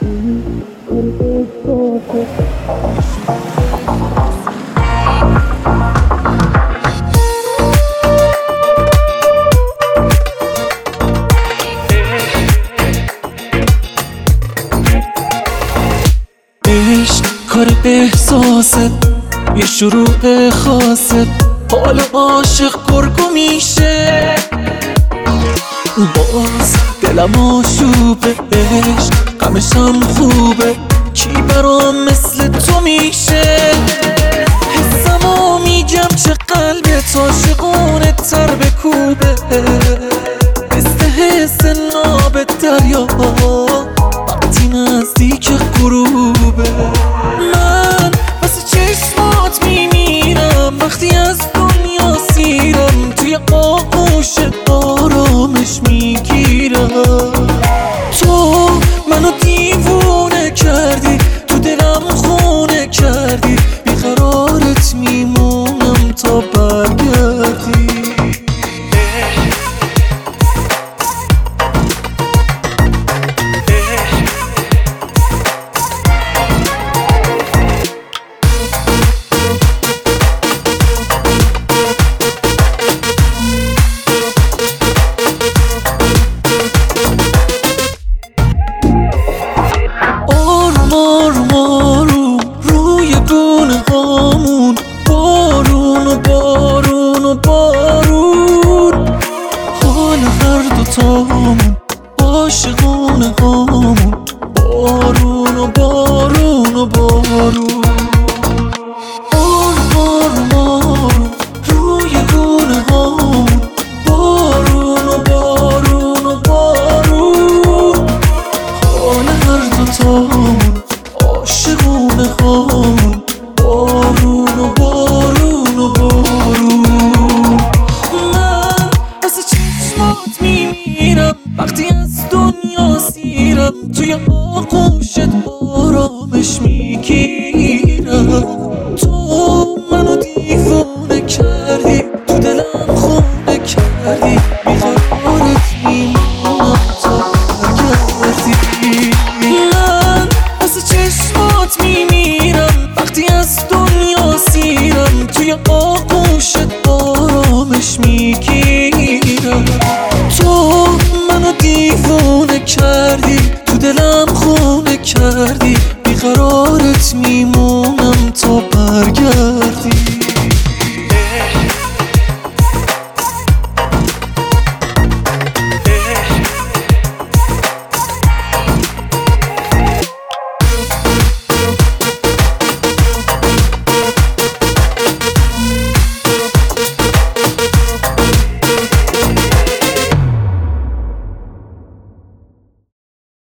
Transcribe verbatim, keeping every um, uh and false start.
عشق کار احساسه، یه شروع خاصه، حال عاشق گرگو میشه. باز دلم آشوبه، عشق غمشم خوبه، کی برام مثل تو میشه؟ حسمو میگم چه قلبت عاشقونه تر به کوبه، مثل حس ناب دریا وقتی نزدیک غروبه. من واسه چشمات میمیرم وقتی از دنیا سیرم، توی آغوش آرامش میگیرم. تو منو دیوونه کردی، تو دلم خونه کردی، بیقرارت میمونم تا برگردی. بارون و بارون و بارون، حال هر دوتامون عاشقونه هامون. بارون و بارون و بارون، آروم آروم روی گونه هامون. بارون و بارون و بارون، حال هر دوتامون عاشقونه هامون. بارون و بارون و بارون، من واسه چشمات میمیرم وقتی از دنیا سیرم، توی